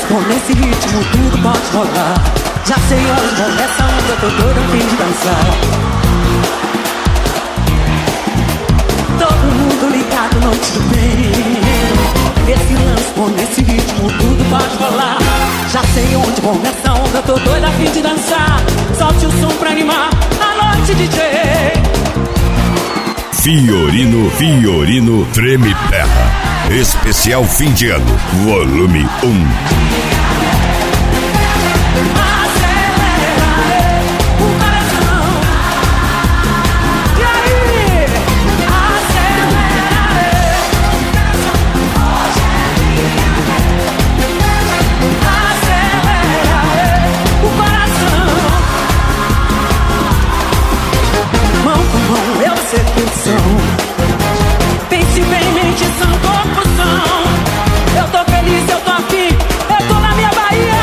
bom, nesse ritmo tudo pode rolar. Já sei onde vou, nessa onda tô doida a fim de dançar. Todo mundo ligado, noite do bem. Esse lance bom, nesse ritmo tudo pode rolar. Já sei onde vou, nessa onda tô doida a fim de dançar. Solte o som pra animar a noite, DJ. Fiorino Treme Terra. Especial fim de ano, volume 1. Pense bem, mente, são corrupção. Eu tô feliz, eu tô afim, eu tô na minha Bahia.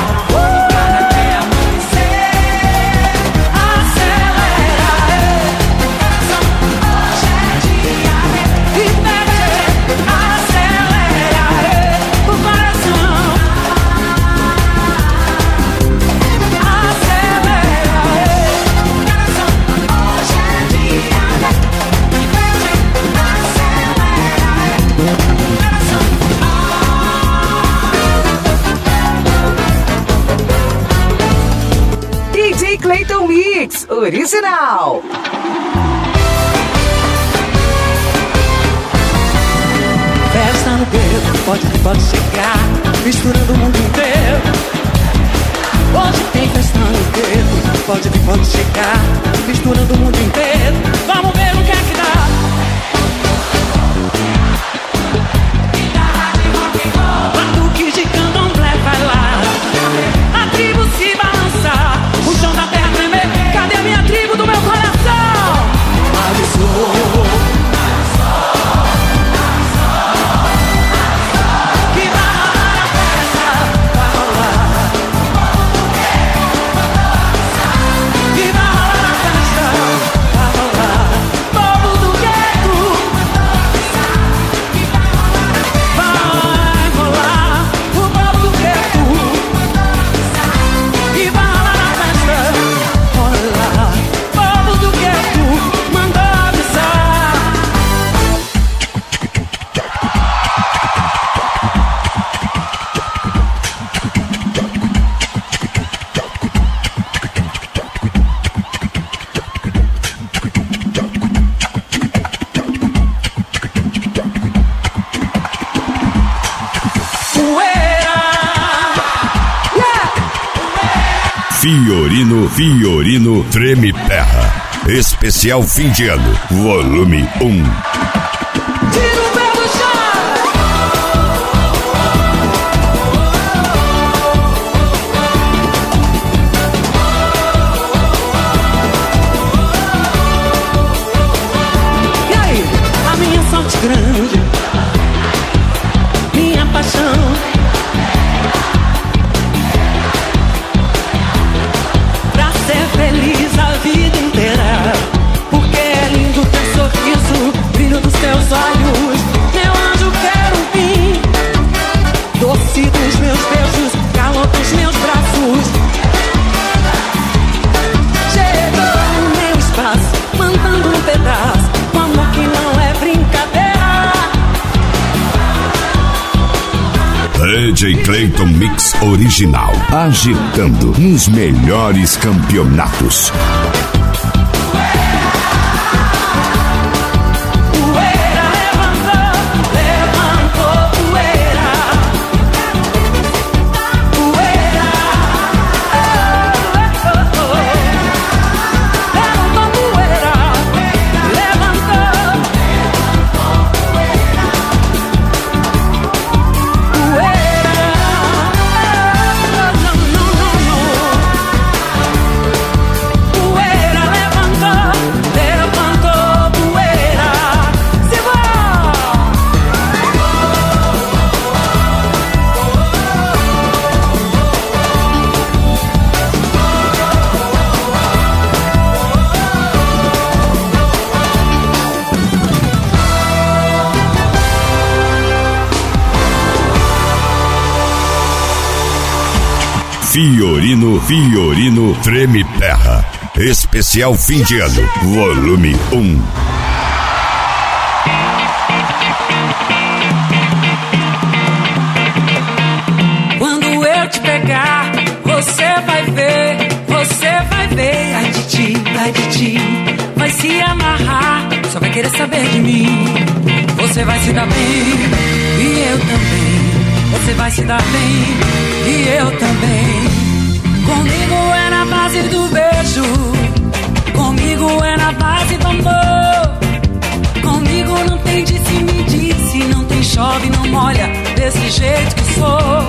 Acelera, hoje é dia. E mexe, acelera o coração. Acelera, hoje é dia. DJ Clayton Mix, original. Festa no beco, pode chegar, misturando o mundo inteiro. Hoje tem festa no beco, pode chegar, misturando o mundo inteiro. Vamos ver o que é que dá. Batuque de candomblé vai lá, a tribo se balançar, o chão da terra tremer. Cadê a minha tribo do meu coração? Avisou. Que vai rolar a festa, vai rolar. Que vai rolar a festa, vai rolar. Povo do gueto, vai rolar. O povo do gueto, que vai rolar a festa, rolar. Povo do gueto, mandou avisar. Poeira, Fiorino Treme Terra. Especial fim de ano, volume 1. tira o pé do chão. E aí, a minha sorte grande, minha paixão, pra ser feliz a vida inteira. Porque é lindo teu sorriso, brilho dos teus olhos. Meu anjo, quero vir, doce dos meus beijos, calor dos meus braços. Chegou no meu espaço, mandando um pedaço, um amor que não é brincadeira. DJ Clayton Mix original, agitando nos melhores campeonatos. Poeira levantou poeira. Poeira levantou poeira. Levantou poeira. Não. Poeira. Fiorino Treme Terra. Especial fim de ano, volume 1. Quando eu te pegar, você vai ver, ai de ti, vai se amarrar, só vai querer saber de mim. Você vai se dar bem, e eu também. Você vai se dar bem, e eu também. Comigo é na base do beijo, comigo é na base do amor. Comigo não tem disse-me-disse, não tem chove, não molha, desse jeito que sou.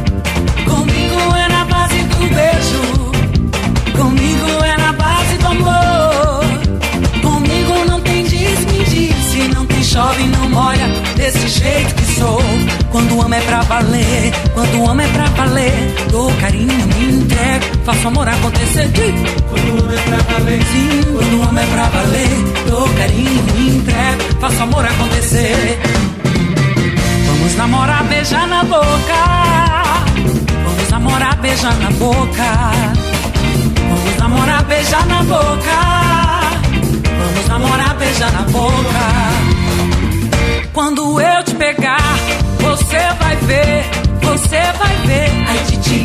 Comigo é na base do beijo, comigo é na base do amor. Comigo não tem disse-me-disse, não tem chove, não molha, desse jeito que sou. Quando amo é pra valer, quando amo é pra valer, dou carinho, me entrego, faço amor acontecer. Quando amo é pra valer, sim, quando amo é pra valer, dou carinho, me entrego, faço amor acontecer. Vamos namorar, beijar na boca. Vamos namorar, beijar na boca. Vamos namorar, beijar na boca. Vamos namorar, beijar na boca. Quando eu te pegar, você vai ver, ai de ti,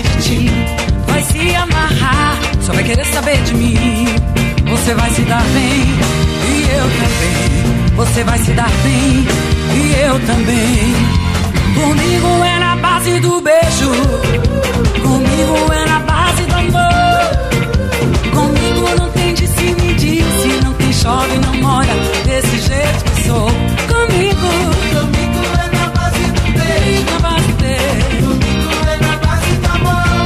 vai se amarrar, só vai querer saber de mim. Você vai se dar bem, e eu também. Você vai se dar bem, e eu também. Comigo é na base do beijo, comigo é na base do amor. Comigo não tem disse-me-disse, não tem chove, não molha, desse jeito que sou. Comigo é na base do beijo, na base do beijo. Comigo é na base do amor.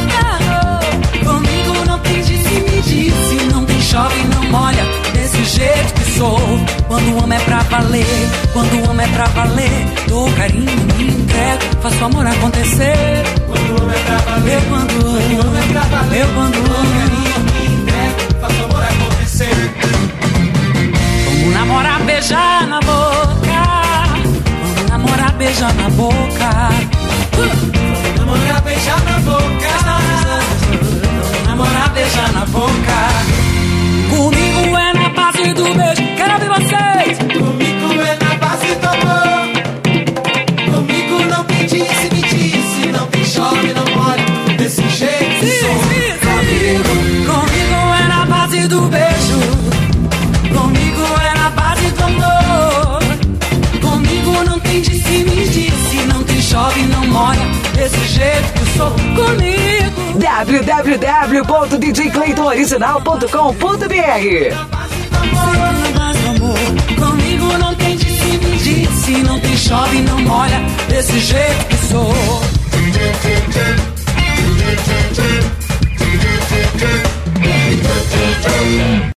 Comigo não tem disse-me-disse, não tem chove, não molha, desse jeito que sou. Quando amo é pra valer, quando amo é pra valer, dou carinho, me entrego, faço amor acontecer. Quando amo é pra valer, quando amo é pra valer, quando amo carinho, me entrego, faço amor acontecer. Vamos namorar, beijar na boca. Vamos namorar, beijar na boca. Vamos namorar, beijar na boca. Vamos namorar, beijar na boca. Comigo é na base do beijo. Quero ouvir vocês. Comigo é na base do amor. Comigo não tem disse-me-disse, não tem chove, não molha, desse jeito que sou. Comigo é na base do beijo. Comigo é na base do amor. Comigo não tem disse-me-disse, não tem chove, não molha, desse jeito que sou. Comigo www.djclaytonoriginal.com.br. Comigo não tem disse-me-disse, não tem chove, não molha, desse jeito que sou.